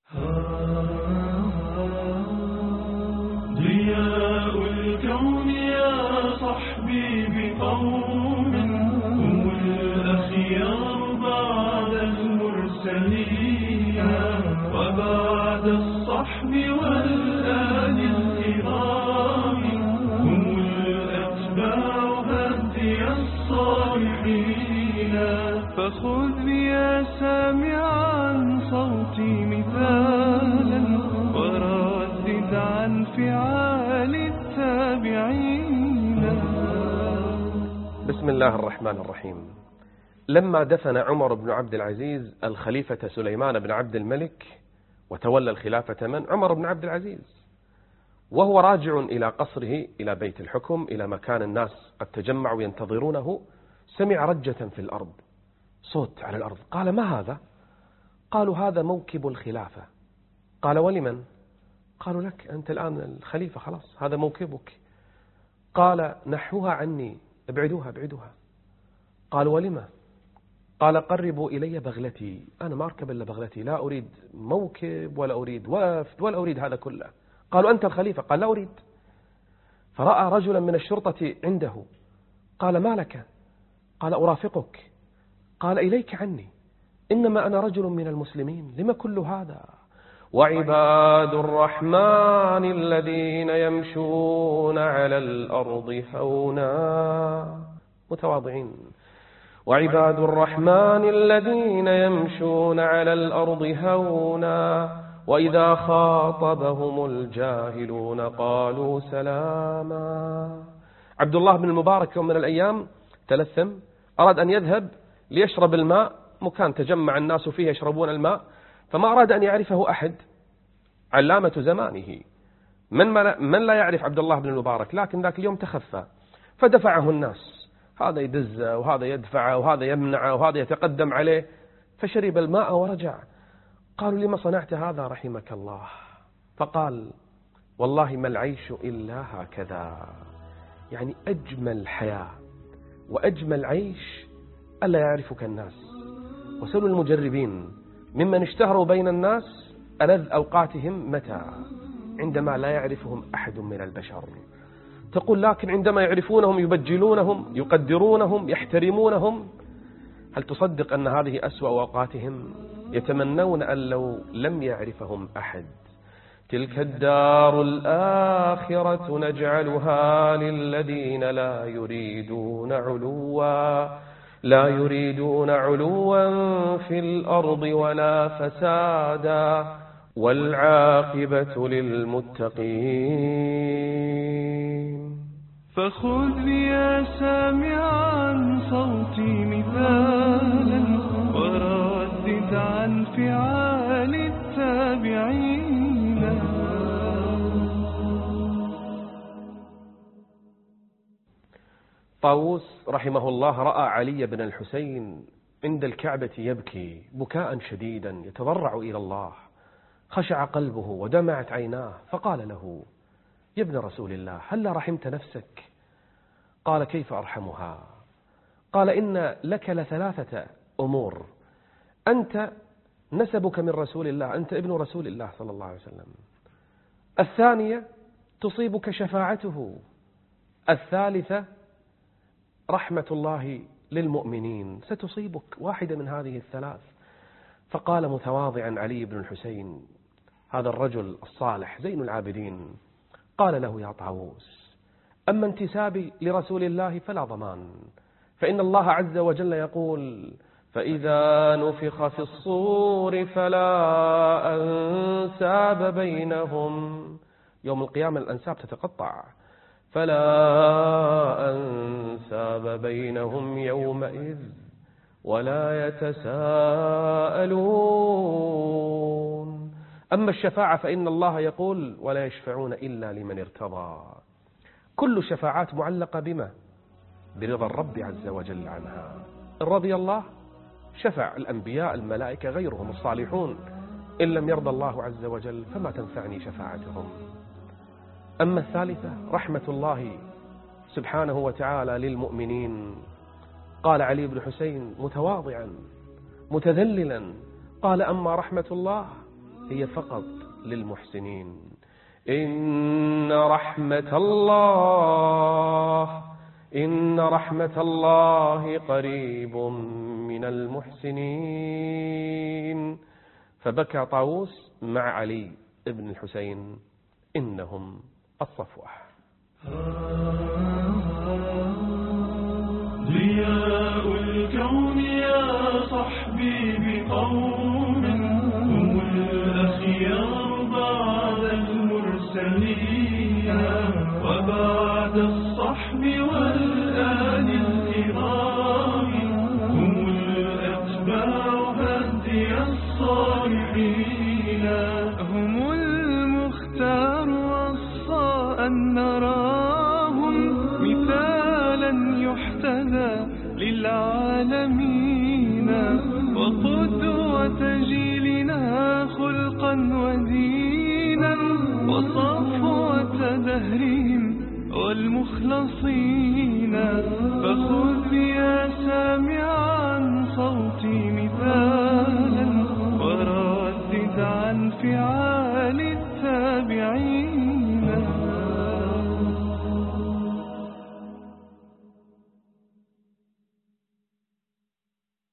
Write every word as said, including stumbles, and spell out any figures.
ضياء الكون يا صحبي بقوم هم الأخيار بعد المرسلين وبعد الصحب والآل الكرام هم الأتباع هدي الصالحين. فخذ يا سامعا صوتي مثالا وردد عن فعال التابعين. بسم الله الرحمن الرحيم. لما دفن عمر بن عبد العزيز الخليفة سليمان بن عبد الملك وتولى الخلافة من عمر بن عبد العزيز، وهو راجع إلى قصره إلى بيت الحكم إلى مكان الناس قد تجمعوا ينتظرونه، سمع رجة في الأرض، صوت على الأرض. قال: ما هذا؟ قالوا: هذا موكب الخلافة. قال: ولمن؟ قالوا: لك، أنت الآن الخليفة، خلاص هذا موكبك. قال: نحوها عني، ابعدوها ابعدوها. قالوا: ولما؟ قال: قربوا إلي بغلتي، أنا ما أركب إلا بغلتي، لا أريد موكب ولا أريد وفد ولا أريد هذا كله. قالوا: أنت الخليفة؟ قال: لا أريد. فرأى رجلا من الشرطة عنده، قال: ما لك؟ قال: أرافقك. قال: إليك عني، إنما أنا رجل من المسلمين، لما كل هذا؟ وعباد الرحمن الذين يمشون على الأرض هونا، متواضعين. وعباد الرحمن الذين يمشون على الأرض هونا وإذا خاطبهم الجاهلون قالوا سلاما. عبد الله بن المبارك يوم من الأيام تلثم، أراد أن يذهب ليشرب الماء، مكان تجمع الناس فيه يشربون الماء، فما أراد أن يعرفه أحد، علامة زمانه، من, من لا يعرف عبد الله بن المبارك، لكن ذاك اليوم تخفى فدفعه الناس، هذا يدزه وهذا يدفعه وهذا يمنعه وهذا يتقدم عليه، فشرب الماء ورجع. قالوا: لما صنعت هذا رحمك الله؟ فقال: والله ما العيش إلا هكذا، يعني أجمل حياة وأجمل عيش ألا يعرفك الناس. وسلوا المجربين ممن اشتهروا بين الناس ألذ أوقاتهم متى؟ عندما لا يعرفهم أحد من البشر. تقول: لكن عندما يعرفونهم يبجلونهم يقدرونهم يحترمونهم. هل تصدق أن هذه أسوأ أوقاتهم؟ يتمنون أن لو لم يعرفهم أحد. تلك الدار الآخرة نجعلها للذين لا يريدون علوا لا يريدون علوا في الأرض ولا فسادا والعاقبة للمتقين. فخذ يا سامعا صوتي مثالا وردد عن فعال التابعين. طاووس رحمه الله رأى علي بن الحسين عند الكعبة يبكي بكاء شديدا يتضرع إلى الله، خشع قلبه ودمعت عيناه، فقال له: يا ابن رسول الله، هل رحمت نفسك؟ قال: كيف أرحمها؟ قال: إن لك لثلاثة أمور، أنت نسبك من رسول الله، أنت ابن رسول الله صلى الله عليه وسلم. الثانية تصيبك شفاعته. الثالثة رحمة الله للمؤمنين، ستصيبك واحدة من هذه الثلاث. فقال متواضعا علي بن الحسين، هذا الرجل الصالح زين العابدين، قال له: يا طاووس، أما انتسابي لرسول الله فلا ضمان، فإن الله عز وجل يقول: فإذا نفخ في الصور فلا أنساب بينهم. يوم القيامة الأنساب تتقطع، فلا أنساب بينهم يومئذ ولا يتساءلون. أما الشفاعة فإن الله يقول: ولا يشفعون إلا لمن ارتضى. كل الشفاعات معلقة بما؟ برضا الرب عز وجل عنها. إن رضي الله شفع الأنبياء الملائكة غيرهم الصالحون، إن لم يرضى الله عز وجل فما تنفعني شفاعتهم. أما الثالثة رحمة الله سبحانه وتعالى للمؤمنين. قال علي بن حسين متواضعا متذللا، قال: أما رحمة الله هي فقط للمحسنين. إن رحمة الله إن رحمة الله قريب من المحسنين. فبكى طاووس مع علي ابن الحسين: إنهم الصفوة. ضياء الكون يا صحبي بقوم هم الأخيار بعد المرسلين، وبعد الصحب والآل الكرام هم الأتباع هدي الصالحين. هم المختار وصى أن نراهم مثالا يحتذى للعالمين، وقدوة جيلنا خلقا ودينا، وصفوة دهرهم والمخلصين. فخذ يا سامعا صوتي مثالا